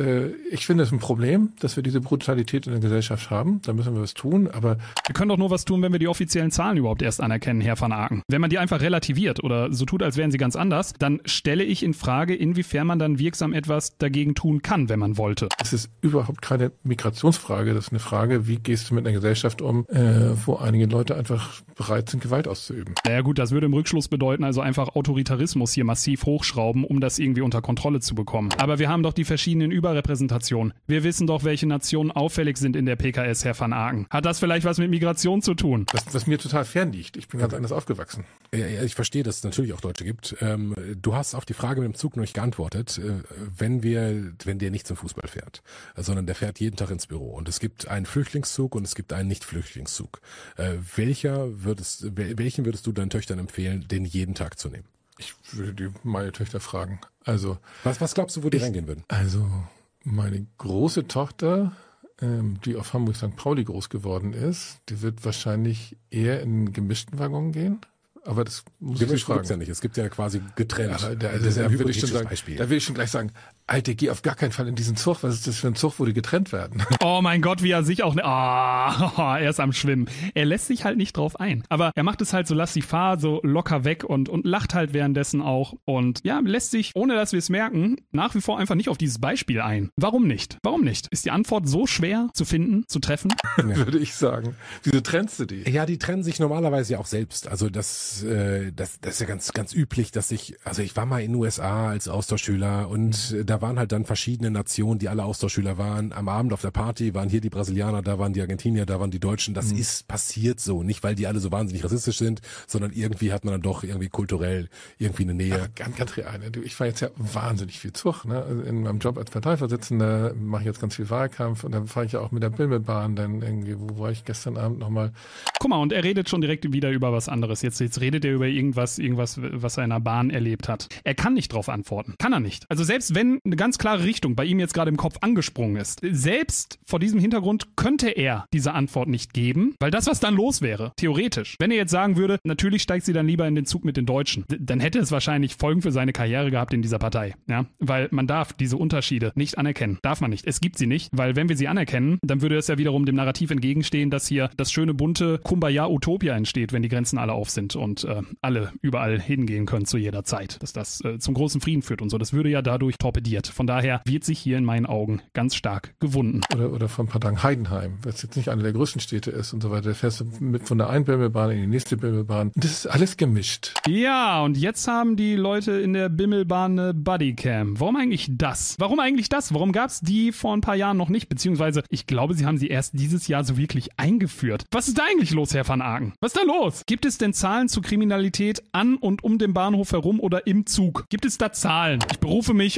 ich finde es ein Problem, dass wir diese Brutalität in der Gesellschaft haben. Da müssen wir was tun, aber... Wir können doch nur was tun, wenn wir die offiziellen Zahlen überhaupt erst anerkennen, Herr van Aken. Wenn man die einfach relativiert oder so tut, als wären sie ganz anders, dann stelle ich in Frage, inwiefern man dann wirksam etwas dagegen tun kann, wenn man wollte. Es ist überhaupt keine Migrationsfrage. Das ist eine Frage, wie gehst du mit einer Gesellschaft um, wo einige Leute einfach bereit sind, Gewalt auszuüben. Naja gut, das würde im Rückschluss bedeuten, also einfach Autoritarismus hier massiv hochschrauben, um das irgendwie unter Kontrolle zu bekommen. Aber wir haben doch die verschiedenen Überrepräsentationen. Wir wissen doch, welche Nationen auffällig sind in der PKS, Herr van Aken. Hat das vielleicht was mit Migration zu tun? Was mir total fern liegt. Ich bin ganz anders aufgewachsen. Ja, ich verstehe, dass es natürlich auch Deutsche gibt. Du hast auf die Frage mit dem Zug noch nicht geantwortet. Wenn der nicht zum Fußball fährt, sondern der fährt jeden Tag ins Büro und es gibt einen Flüchtlingszug und es gibt einen Nicht-Flüchtlingszug. Welchen würdest du deinen Töchtern empfehlen, den jeden Tag zu nehmen? Ich würde meine Töchter fragen. Also was glaubst du, wo die reingehen würden? Also meine große Tochter, die auf Hamburg St. Pauli groß geworden ist, die wird wahrscheinlich eher in einen gemischten Waggon gehen. Aber das muss ich fragen. Ja nicht. Es gibt ja quasi getrennt. Ja, das ist ein hypothetisches Beispiel. Da will ich schon gleich sagen, Alter, geh auf gar keinen Fall in diesen Zug. Was ist das für ein Zug, wo die getrennt werden? Oh mein Gott, wie er sich auch... er ist am Schwimmen. Er lässt sich halt nicht drauf ein. Aber er macht es halt so, lass die Fahr so locker weg und lacht halt währenddessen auch. Und ja, lässt sich, ohne dass wir es merken, nach wie vor einfach nicht auf dieses Beispiel ein. Warum nicht? Warum nicht? Ist die Antwort so schwer zu finden, zu treffen? Ja. Würde ich sagen. Wieso trennst du die? Ja, die trennen sich normalerweise ja auch selbst. Also das ist ja ganz üblich, dass ich war mal in den USA als Austauschschüler und da waren halt dann verschiedene Nationen, die alle Austauschschüler waren. Am Abend auf der Party waren hier die Brasilianer, da waren die Argentinier, da waren die Deutschen. Das ist passiert so. Nicht, weil die alle so wahnsinnig rassistisch sind, sondern irgendwie hat man dann doch irgendwie kulturell irgendwie eine Nähe. Ja, ganz real. Ich fahre jetzt ja wahnsinnig viel Zug. Ne? Also in meinem Job als Parteivorsitzender mache ich jetzt ganz viel Wahlkampf und dann fahre ich ja auch mit der Bimmelbahn dann irgendwie, wo war ich gestern Abend nochmal? Guck mal, und er redet schon direkt wieder über was anderes. Jetzt redet er über irgendwas, was er in der Bahn erlebt hat. Er kann nicht drauf antworten. Kann er nicht. Also selbst wenn eine ganz klare Richtung bei ihm jetzt gerade im Kopf angesprungen ist, selbst vor diesem Hintergrund könnte er diese Antwort nicht geben, weil das, was dann los wäre, theoretisch, wenn er jetzt sagen würde, natürlich steigt sie dann lieber in den Zug mit den Deutschen, dann hätte es wahrscheinlich Folgen für seine Karriere gehabt in dieser Partei. Ja? Weil man darf diese Unterschiede nicht anerkennen. Darf man nicht. Es gibt sie nicht, weil wenn wir sie anerkennen, dann würde es ja wiederum dem Narrativ entgegenstehen, dass hier das schöne bunte Kumbaya-Utopia entsteht, wenn die Grenzen alle auf sind und alle überall hingehen können zu jeder Zeit. Dass das zum großen Frieden führt und so. Das würde ja dadurch torpediert. Von daher wird sich hier in meinen Augen ganz stark gewunden. Oder vor ein paar Tagen Heidenheim, was jetzt nicht eine der größten Städte ist und so weiter. Da fährst du mit von der einen Bimmelbahn in die nächste Bimmelbahn. Und das ist alles gemischt. Ja, und jetzt haben die Leute in der Bimmelbahn eine Bodycam. Warum eigentlich das? Warum gab es die vor ein paar Jahren noch nicht? Beziehungsweise, ich glaube, sie haben sie erst dieses Jahr so wirklich eingeführt. Was ist da eigentlich los, Herr van Aken? Was ist da los? Gibt es denn Zahlen zu Kriminalität an und um den Bahnhof herum oder im Zug? Gibt es da Zahlen? Ich berufe mich auf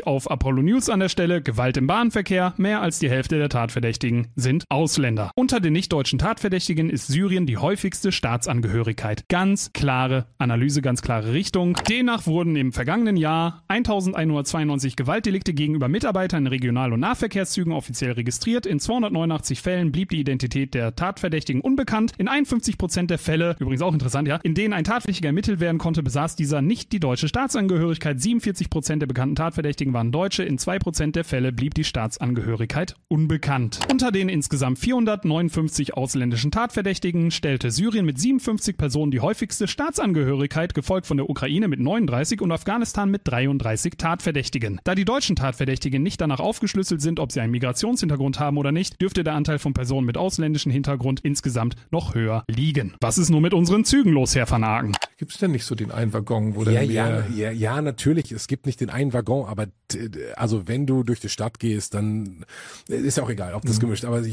Apollo News an der Stelle, Gewalt im Bahnverkehr, mehr als die Hälfte der Tatverdächtigen sind Ausländer. Unter den nicht-deutschen Tatverdächtigen ist Syrien die häufigste Staatsangehörigkeit. Ganz klare Analyse, ganz klare Richtung. Demnach wurden im vergangenen Jahr 1192 Gewaltdelikte gegenüber Mitarbeitern in Regional- und Nahverkehrszügen offiziell registriert. In 289 Fällen blieb die Identität der Tatverdächtigen unbekannt. In 51% der Fälle, übrigens auch interessant, ja, in denen ein Tatverdächtiger ermittelt werden konnte, besaß dieser nicht die deutsche Staatsangehörigkeit. 47% der bekannten Tatverdächtigen waren Deutsche. In 2% der Fälle blieb die Staatsangehörigkeit unbekannt. Unter den insgesamt 459 ausländischen Tatverdächtigen stellte Syrien mit 57 Personen die häufigste Staatsangehörigkeit, gefolgt von der Ukraine mit 39 und Afghanistan mit 33 Tatverdächtigen. Da die deutschen Tatverdächtigen nicht danach aufgeschlüsselt sind, ob sie einen Migrationshintergrund haben oder nicht, dürfte der Anteil von Personen mit ausländischem Hintergrund insgesamt noch höher liegen. Was ist nun mit unseren Zügen los, Herr van Aken? Gibt es denn nicht so den einen Waggon, wo dann ja, natürlich. Es gibt nicht den einen Waggon, aber also wenn du durch die Stadt gehst, dann ist ja auch egal, ob das gemischt. Aber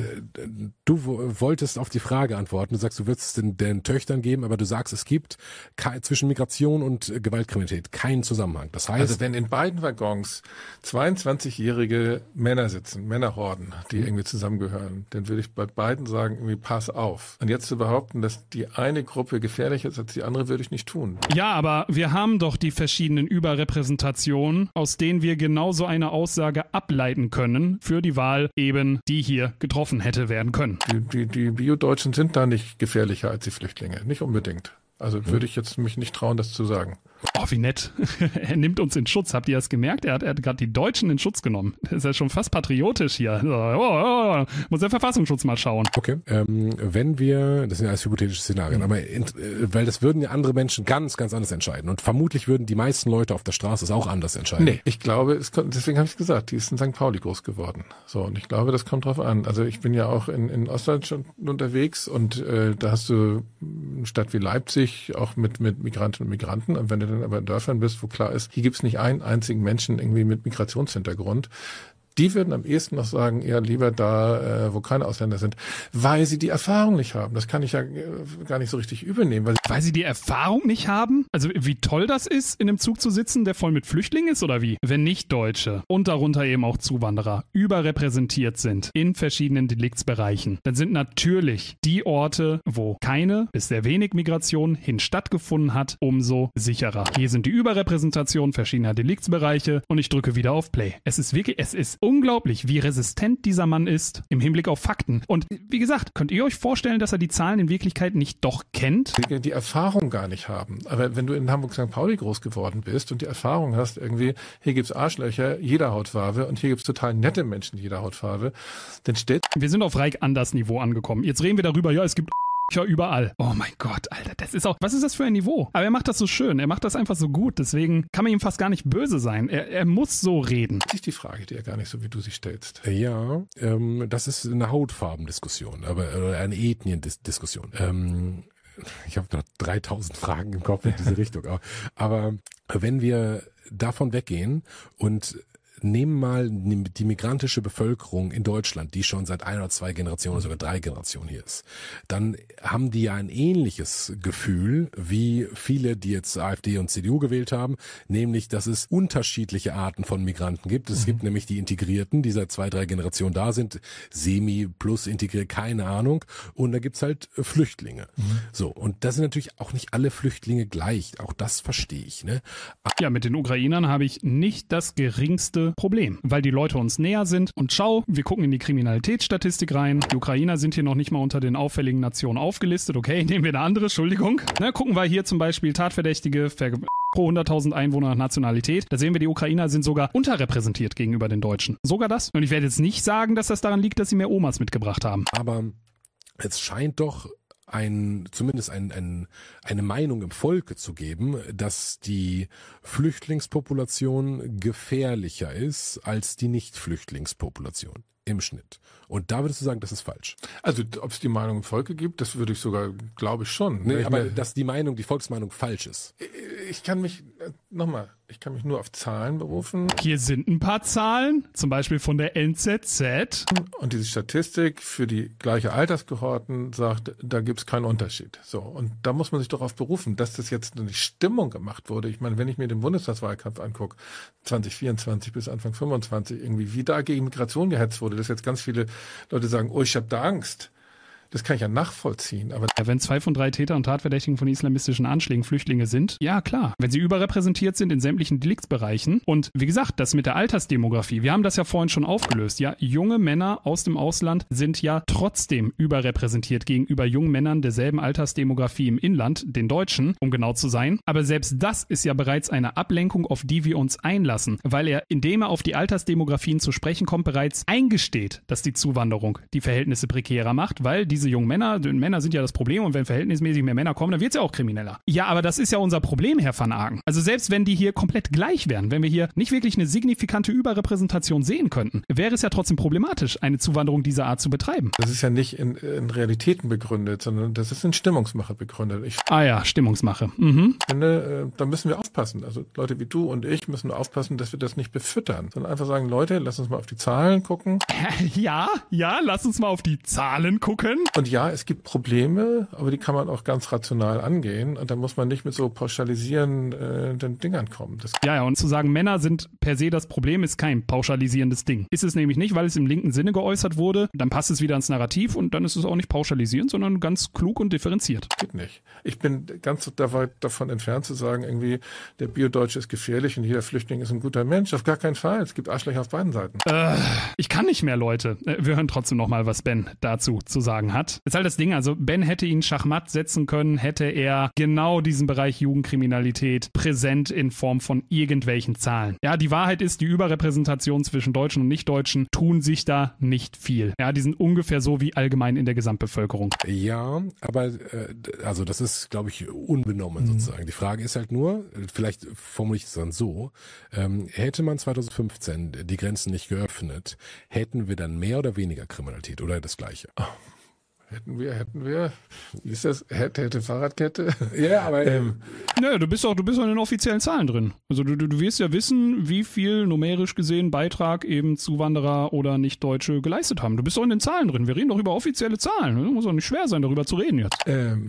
du wolltest auf die Frage antworten. Du sagst, du würdest es den Töchtern geben, aber du sagst, es gibt zwischen Migration und Gewaltkriminalität keinen Zusammenhang. Das heißt, also wenn in beiden Waggons 22-jährige Männer sitzen, Männerhorden, die irgendwie zusammengehören, dann würde ich bei beiden sagen, irgendwie pass auf. Und jetzt zu behaupten, dass die eine Gruppe gefährlicher ist als die andere, würde ich nicht tun. Ja, aber wir haben doch die verschiedenen Überrepräsentationen, aus denen wir genauso eine Aussage ableiten können für die Wahl eben, die hier getroffen hätte werden können. Die Bio-Deutschen sind da nicht gefährlicher als die Flüchtlinge. Nicht unbedingt. Also würde ich jetzt mich nicht trauen, das zu sagen. Oh, wie nett. Er nimmt uns in Schutz. Habt ihr das gemerkt? Er hat gerade die Deutschen in Schutz genommen. Das ist ja schon fast patriotisch hier. Muss der Verfassungsschutz mal schauen. Okay. Wenn wir, das sind ja alles hypothetische Szenarien, aber weil das würden ja andere Menschen ganz, ganz anders entscheiden. Und vermutlich würden die meisten Leute auf der Straße es auch anders entscheiden. Nee, ich glaube, deswegen habe ich es gesagt, die ist in St. Pauli groß geworden. So, und ich glaube, das kommt drauf an. Also ich bin ja auch in Ostdeutschland unterwegs und da hast du eine Stadt wie Leipzig, auch mit Migrantinnen und Migranten. Und wenn du dann aber in Dörfern bist, wo klar ist, hier gibt's nicht einen einzigen Menschen irgendwie mit Migrationshintergrund, die würden am ehesten noch sagen, eher lieber da, wo keine Ausländer sind, weil sie die Erfahrung nicht haben. Das kann ich ja gar nicht so richtig übernehmen. Weil sie die Erfahrung nicht haben? Also wie toll das ist, in einem Zug zu sitzen, der voll mit Flüchtlingen ist oder wie? Wenn nicht Deutsche und darunter eben auch Zuwanderer überrepräsentiert sind in verschiedenen Deliktsbereichen, dann sind natürlich die Orte, wo keine bis sehr wenig Migration hin stattgefunden hat, umso sicherer. Hier sind die Überrepräsentationen verschiedener Deliktsbereiche und ich drücke wieder auf Play. Es ist unglaublich, wie resistent dieser Mann ist im Hinblick auf Fakten. Und wie gesagt, könnt ihr euch vorstellen, dass er die Zahlen in Wirklichkeit nicht doch kennt? Die Erfahrung gar nicht haben. Aber wenn du in Hamburg-St. Pauli groß geworden bist und die Erfahrung hast, irgendwie, hier gibt's Arschlöcher jeder Hautfarbe und hier gibt's total nette Menschen jeder Hautfarbe, dann wir sind auf Reik Anders Niveau angekommen. Jetzt reden wir darüber, ja, es gibt überall. Oh mein Gott, Alter, das ist auch, was ist das für ein Niveau? Aber er macht das so schön, er macht das einfach so gut, deswegen kann man ihm fast gar nicht böse sein. Er muss so reden. Das ist die Frage, die ja gar nicht so, wie du sie stellst. Ja, das ist eine Hautfarbendiskussion, oder eine Ethniendiskussion. Ich habe noch 3000 Fragen im Kopf in diese Richtung. Aber wenn wir davon weggehen und nehmen mal die migrantische Bevölkerung in Deutschland, die schon seit 1 oder 2 Generationen oder sogar 3 Generationen hier ist, dann haben die ja ein ähnliches Gefühl wie viele, die jetzt AfD und CDU gewählt haben, nämlich, dass es unterschiedliche Arten von Migranten gibt. Es gibt nämlich die Integrierten, die seit 2, 3 Generationen da sind, semi plus integriert, keine Ahnung. Und da gibt's halt Flüchtlinge. So, und da sind natürlich auch nicht alle Flüchtlinge gleich. Auch das verstehe ich, ne? Ja, mit den Ukrainern habe ich nicht das geringste Problem, weil die Leute uns näher sind. Und schau, wir gucken in die Kriminalitätsstatistik rein. Die Ukrainer sind hier noch nicht mal unter den auffälligen Nationen aufgelistet. Okay, nehmen wir eine andere, Entschuldigung. Gucken wir hier zum Beispiel Tatverdächtige pro 100.000 Einwohner nach Nationalität. Da sehen wir, die Ukrainer sind sogar unterrepräsentiert gegenüber den Deutschen. Sogar das. Und ich werde jetzt nicht sagen, dass das daran liegt, dass sie mehr Omas mitgebracht haben. Aber es scheint doch zumindest eine Meinung im Volke zu geben, dass die Flüchtlingspopulation gefährlicher ist als die Nicht-Flüchtlingspopulation im Schnitt. Und da würdest du sagen, das ist falsch. Also, ob es die Meinung im Volke gibt, das würde ich sogar, glaube ich schon. Nee, aber dass die Volksmeinung falsch ist. ich kann mich nur auf Zahlen berufen. Hier sind ein paar Zahlen, zum Beispiel von der NZZ. Und diese Statistik für die gleiche Alterskohorten sagt, da gibt's keinen Unterschied. So, und da muss man sich darauf berufen, dass das jetzt eine Stimmung gemacht wurde. Ich meine, wenn ich mir den Bundestagswahlkampf angucke, 2024 bis Anfang 25 irgendwie, wie da gegen Migration gehetzt wurde, dass jetzt ganz viele Leute sagen, oh, ich habe da Angst. Das kann ich ja nachvollziehen. Aber ja, wenn 2 von 3 Täter und Tatverdächtigen von islamistischen Anschlägen Flüchtlinge sind, ja klar. Wenn sie überrepräsentiert sind in sämtlichen Deliktsbereichen und wie gesagt, das mit der Altersdemografie, wir haben das ja vorhin schon aufgelöst, ja, junge Männer aus dem Ausland sind ja trotzdem überrepräsentiert gegenüber jungen Männern derselben Altersdemografie im Inland, den Deutschen, um genau zu sein. Aber selbst das ist ja bereits eine Ablenkung, auf die wir uns einlassen, weil er, indem er auf die Altersdemografien zu sprechen kommt, bereits eingesteht, dass die Zuwanderung die Verhältnisse prekärer macht, weil diese jungen Männer sind ja das Problem und wenn verhältnismäßig mehr Männer kommen, dann wird es ja auch krimineller. Ja, aber das ist ja unser Problem, Herr van Aken. Also selbst wenn die hier komplett gleich wären, wenn wir hier nicht wirklich eine signifikante Überrepräsentation sehen könnten, wäre es ja trotzdem problematisch, eine Zuwanderung dieser Art zu betreiben. Das ist ja nicht in Realitäten begründet, sondern das ist in Stimmungsmache begründet. Stimmungsmache. Mhm. Ich finde, da müssen wir aufpassen. Also Leute wie du und ich müssen aufpassen, dass wir das nicht befüttern, sondern einfach sagen, Leute, lass uns mal auf die Zahlen gucken. Ja, lass uns mal auf die Zahlen gucken. Und ja, es gibt Probleme, aber die kann man auch ganz rational angehen. Und da muss man nicht mit so pauschalisierenden Dingern kommen. Und zu sagen, Männer sind per se das Problem, ist kein pauschalisierendes Ding. Ist es nämlich nicht, weil es im linken Sinne geäußert wurde, dann passt es wieder ins Narrativ und dann ist es auch nicht pauschalisierend, sondern ganz klug und differenziert. Geht nicht. Ich bin ganz weit davon entfernt zu sagen, irgendwie, der Biodeutsche ist gefährlich und jeder Flüchtling ist ein guter Mensch. Auf gar keinen Fall. Es gibt Arschlöcher auf beiden Seiten. Ich kann nicht mehr, Leute. Wir hören trotzdem noch mal, was Ben dazu zu sagen hat. Ist halt das Ding, also Ben hätte ihn Schachmatt setzen können, hätte er genau diesen Bereich Jugendkriminalität präsent in Form von irgendwelchen Zahlen. Ja, die Wahrheit ist, die Überrepräsentation zwischen Deutschen und Nichtdeutschen tun sich da nicht viel. Ja, die sind ungefähr so wie allgemein in der Gesamtbevölkerung. Ja, aber also das ist, glaube ich, unbenommen sozusagen. Die Frage ist halt nur, vielleicht formuliere ich es dann so, hätte man 2015 die Grenzen nicht geöffnet, hätten wir dann mehr oder weniger Kriminalität oder das Gleiche? Hätten wir. Wie ist das? Hätte Fahrradkette? Ja, aber du bist auch in den offiziellen Zahlen drin. Also du wirst ja wissen, wie viel numerisch gesehen Beitrag eben Zuwanderer oder Nicht-Deutsche geleistet haben. Du bist auch in den Zahlen drin. Wir reden doch über offizielle Zahlen. Das muss auch nicht schwer sein, darüber zu reden jetzt.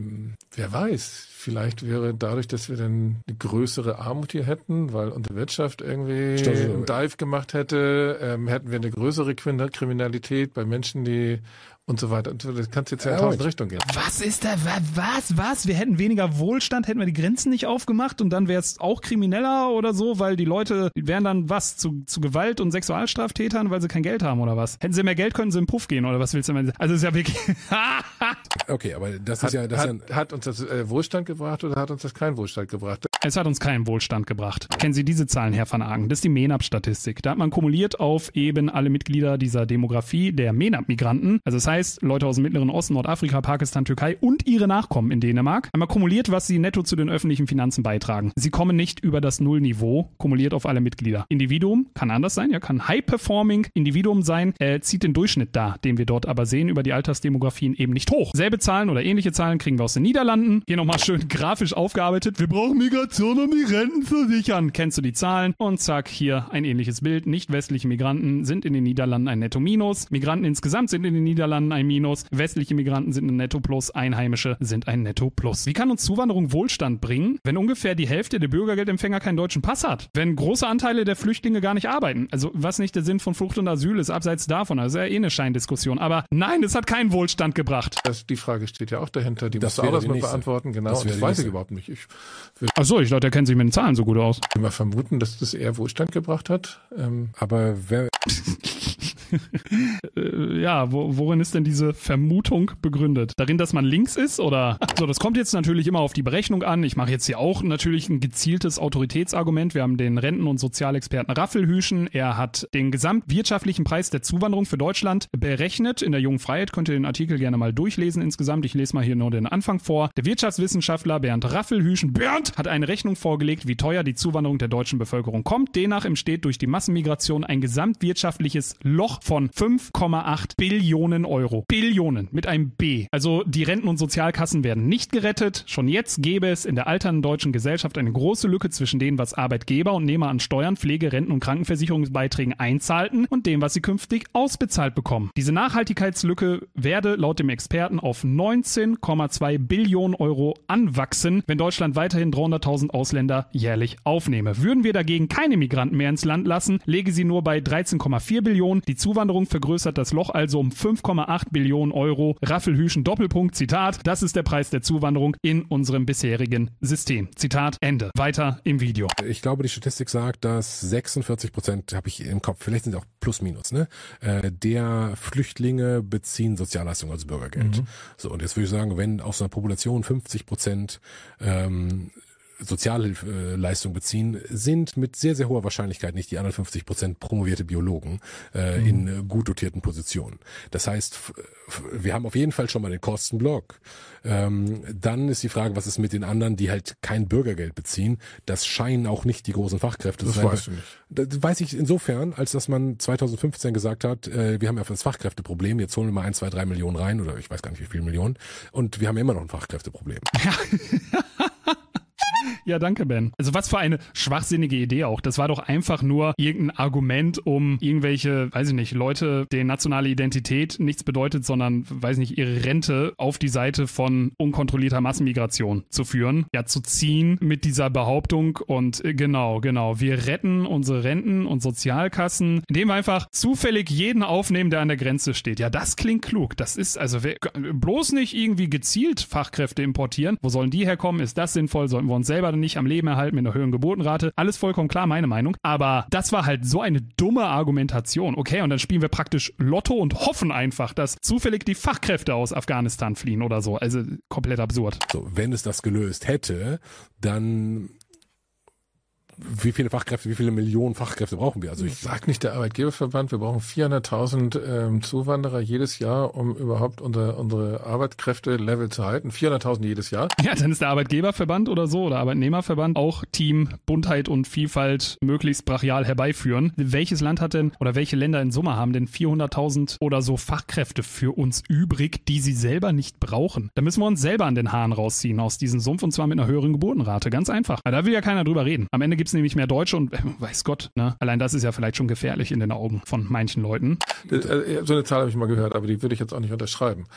Wer weiß. Vielleicht wäre dadurch, dass wir dann eine größere Armut hier hätten, weil unsere Wirtschaft irgendwie einen Dive gemacht hätte, hätten wir eine größere Kriminalität bei Menschen, die und so weiter. Das kannst jetzt ja in 1000 Richtungen gehen. Was ist da? Was? Wir hätten weniger Wohlstand, hätten wir die Grenzen nicht aufgemacht und dann wäre es auch krimineller oder so, weil die Leute wären dann zu Gewalt- und Sexualstraftätern, weil sie kein Geld haben oder was? Hätten sie mehr Geld, können sie im Puff gehen oder was willst du denn? Also ist ja wirklich... Okay, aber das ist hat uns das Wohlstand gebracht oder hat uns das keinen Wohlstand gebracht? Es hat uns keinen Wohlstand gebracht. Kennen Sie diese Zahlen, Herr van Aken? Das ist die MENAP-Statistik. Da hat man kumuliert auf eben alle Mitglieder dieser Demografie der MENAP-Migranten. Also das heißt, Leute aus dem Mittleren Osten, Nordafrika, Pakistan, Türkei und ihre Nachkommen in Dänemark. Einmal kumuliert, was sie netto zu den öffentlichen Finanzen beitragen. Sie kommen nicht über das Nullniveau, kumuliert auf alle Mitglieder. Individuum kann anders sein, kann High-Performing Individuum sein, zieht den Durchschnitt da, den wir dort aber sehen, über die Altersdemografien eben nicht hoch. Selbe Zahlen oder ähnliche Zahlen kriegen wir aus den Niederlanden. Hier nochmal schön grafisch aufgearbeitet. Wir brauchen Migration, um die Renten zu sichern. Kennst du die Zahlen? Und zack, hier ein ähnliches Bild. Nicht westliche Migranten sind in den Niederlanden ein Netto-Minus. Migranten insgesamt sind in den Niederlanden ein Minus. Westliche Migranten sind ein Netto-Plus. Einheimische sind ein Netto-Plus. Wie kann uns Zuwanderung Wohlstand bringen, wenn ungefähr die Hälfte der Bürgergeldempfänger keinen deutschen Pass hat? Wenn große Anteile der Flüchtlinge gar nicht arbeiten? Also was nicht der Sinn von Flucht und Asyl ist, abseits davon. Also ja eine Scheindiskussion. Aber nein, es hat keinen Wohlstand gebracht. Die Frage steht ja auch dahinter. Die musst du auch erstmal beantworten. Genau, und das weiß ich überhaupt nicht. Achso, ich dachte, der kennt sich mit den Zahlen so gut aus. Ich würde mal vermuten, dass das eher Wohlstand gebracht hat. Aber wer... Ja, worin ist denn diese Vermutung begründet? Darin, dass man links ist, oder? So, das kommt jetzt natürlich immer auf die Berechnung an. Ich mache jetzt hier auch natürlich ein gezieltes Autoritätsargument. Wir haben den Renten- und Sozialexperten Raffelhüschen. Er hat den gesamtwirtschaftlichen Preis der Zuwanderung für Deutschland berechnet. In der Jungen Freiheit könnt ihr den Artikel gerne mal durchlesen. durchlesen insgesamt. Ich lese mal hier nur den Anfang vor. Der Wirtschaftswissenschaftler Bernd Raffelhüschen hat eine Rechnung vorgelegt, wie teuer die Zuwanderung der deutschen Bevölkerung kommt. Demnach entsteht durch die Massenmigration ein gesamtwirtschaftliches Loch von 5,8 Billionen Euro. Billionen mit einem B. Also die Renten- und Sozialkassen werden nicht gerettet. Schon jetzt gäbe es in der alternden deutschen Gesellschaft eine große Lücke zwischen dem, was Arbeitgeber und Nehmer an Steuern, Pflege, Renten- und Krankenversicherungsbeiträgen einzahlten und dem, was sie künftig ausbezahlt bekommen. Diese Nachhaltigkeitslücke werde laut dem Experten auf 19,2 Billionen Euro anwachsen, wenn Deutschland weiterhin 300.000 Ausländer jährlich aufnehme. Würden wir dagegen keine Migranten mehr ins Land lassen, läge sie nur bei 13,4 Billionen. Die Zuwanderung vergrößert das Loch also um 5,8 Billionen Euro. Raffelhüschen Doppelpunkt, Zitat, das ist der Preis der Zuwanderung in unserem bisherigen System. Zitat Ende. Weiter im Video. Ich glaube, die Statistik sagt, dass 46%, habe ich im Kopf, vielleicht sind es auch plus minus, ne, der Flüchtlinge beziehen Sozialleistungen, also Bürgergeld. So, und jetzt würde ich sagen, wenn aus einer Population 50% Sozialhilfeleistung beziehen, sind mit sehr, sehr hoher Wahrscheinlichkeit nicht die anderen 50% promovierte Biologen in gut dotierten Positionen. Das heißt, wir haben auf jeden Fall schon mal den Kostenblock. Dann ist die Frage, was ist mit den anderen, die halt kein Bürgergeld beziehen? Das scheinen auch nicht die großen Fachkräfte zu sein. Das weißt du nicht. Das weiß ich insofern, als dass man 2015 gesagt hat, wir haben ja das Fachkräfteproblem, jetzt holen wir mal 1, 2, 3 Millionen rein, oder ich weiß gar nicht, wie viele Millionen, und wir haben immer noch ein Fachkräfteproblem. Ja, danke, Ben. Also was für eine schwachsinnige Idee auch. Das war doch einfach nur irgendein Argument, um irgendwelche, weiß ich nicht, Leute, denen nationale Identität nichts bedeutet, sondern, weiß nicht, ihre Rente auf die Seite von unkontrollierter Massenmigration zu führen. Ja, zu ziehen mit dieser Behauptung und genau. Wir retten unsere Renten und Sozialkassen, indem wir einfach zufällig jeden aufnehmen, der an der Grenze steht. Ja, das klingt klug. Das ist also bloß nicht irgendwie gezielt Fachkräfte importieren. Wo sollen die herkommen? Ist das sinnvoll? Sollten wir uns selber nicht am Leben erhalten mit einer höheren Geburtenrate? Alles vollkommen klar, meine Meinung. Aber das war halt so eine dumme Argumentation. Okay, und dann spielen wir praktisch Lotto und hoffen einfach, dass zufällig die Fachkräfte aus Afghanistan fliehen oder so. Also komplett absurd. So, wenn es das gelöst hätte, dann wie viele Fachkräfte, wie viele Millionen Fachkräfte brauchen wir? Also ich sag nicht der Arbeitgeberverband, wir brauchen 400.000 Zuwanderer jedes Jahr, um überhaupt unsere Arbeitskräfte-Level zu halten. 400.000 jedes Jahr. Ja, dann ist der Arbeitgeberverband oder so oder Arbeitnehmerverband auch Team Buntheit und Vielfalt möglichst brachial herbeiführen. Welches Land hat denn oder welche Länder in Summe haben denn 400.000 oder so Fachkräfte für uns übrig, die sie selber nicht brauchen? Da müssen wir uns selber an den Haaren rausziehen aus diesem Sumpf und zwar mit einer höheren Geburtenrate. Ganz einfach. Weil da will ja keiner drüber reden. Am Ende gibt es nämlich mehr Deutsche und weiß Gott, ne? Allein das ist ja vielleicht schon gefährlich in den Augen von manchen Leuten. So eine Zahl habe ich mal gehört, aber die würde ich jetzt auch nicht unterschreiben.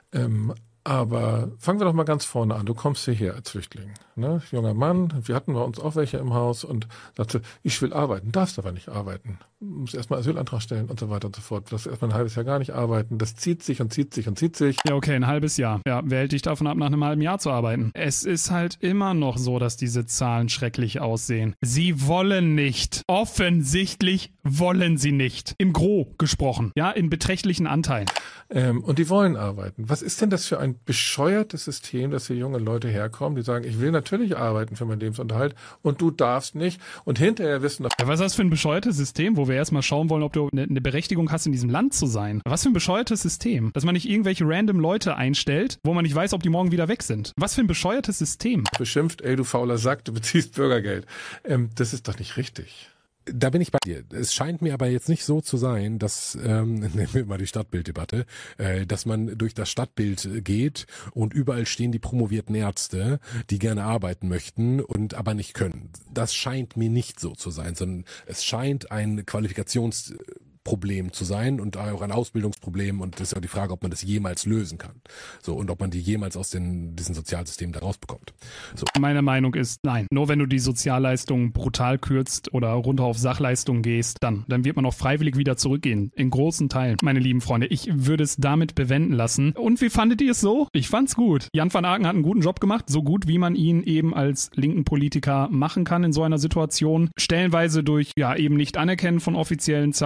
Aber fangen wir doch mal ganz vorne an. Du kommst hierher als Flüchtling, ne? Junger Mann, wir hatten bei uns auch welche im Haus und sagte, ich will arbeiten, darfst aber nicht arbeiten. Du musst erstmal Asylantrag stellen und so weiter und so fort. Du darfst erstmal ein halbes Jahr gar nicht arbeiten. Das zieht sich und zieht sich und zieht sich. Ja, okay, ein halbes Jahr. Ja, wer hält dich davon ab, nach einem halben Jahr zu arbeiten? Es ist halt immer noch so, dass diese Zahlen schrecklich aussehen. Sie wollen nicht. Offensichtlich wollen sie nicht. Im Gros gesprochen. Ja, in beträchtlichen Anteilen. Und die wollen arbeiten. Was ist denn das für ein bescheuertes System, dass hier junge Leute herkommen, die sagen, ich will natürlich arbeiten für meinen Lebensunterhalt und du darfst nicht. Und hinterher wissen... Ja, was ist das für ein bescheuertes System, wo wir erstmal schauen wollen, ob du eine Berechtigung hast, in diesem Land zu sein? Was für ein bescheuertes System, dass man nicht irgendwelche random Leute einstellt, wo man nicht weiß, ob die morgen wieder weg sind. Was für ein bescheuertes System. Beschimpft, ey du fauler Sack, du beziehst Bürgergeld. Das ist doch nicht richtig. Da bin ich bei dir. Es scheint mir aber jetzt nicht so zu sein, dass, nehmen wir mal die Stadtbilddebatte, dass man durch das Stadtbild geht und überall stehen die promovierten Ärzte, die gerne arbeiten möchten und aber nicht können. Das scheint mir nicht so zu sein, sondern es scheint ein Qualifikationsproblem zu sein und auch ein Ausbildungsproblem und das ist ja die Frage, ob man das jemals lösen kann. So, und ob man die jemals aus diesen Sozialsystemen da rausbekommt. So. Meine Meinung ist, nein. Nur wenn du die Sozialleistungen brutal kürzt oder runter auf Sachleistungen gehst, dann wird man auch freiwillig wieder zurückgehen. In großen Teilen, meine lieben Freunde. Ich würde es damit bewenden lassen. Und wie fandet ihr es so? Ich fand's gut. Jan van Aken hat einen guten Job gemacht, so gut wie man ihn eben als linken Politiker machen kann in so einer Situation. Stellenweise durch, ja, eben nicht Anerkennen von offiziellen Zahlen oder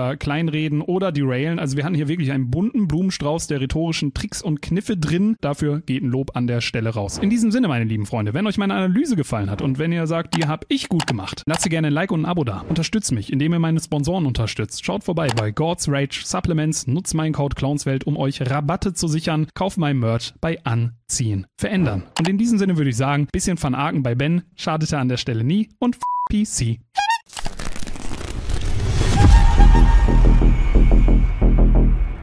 oder kleinreden oder derailen. Also wir hatten hier wirklich einen bunten Blumenstrauß der rhetorischen Tricks und Kniffe drin. Dafür geht ein Lob an der Stelle raus. In diesem Sinne, meine lieben Freunde, wenn euch meine Analyse gefallen hat und wenn ihr sagt, die habe ich gut gemacht, lasst ihr gerne ein Like und ein Abo da. Unterstützt mich, indem ihr meine Sponsoren unterstützt. Schaut vorbei bei God's Rage Supplements, nutzt meinen Code Clownswelt, um euch Rabatte zu sichern. Kauft mein Merch bei Anziehen. Verändern. Und in diesem Sinne würde ich sagen, bisschen Van Aken bei Ben, schadete an der Stelle nie und PC.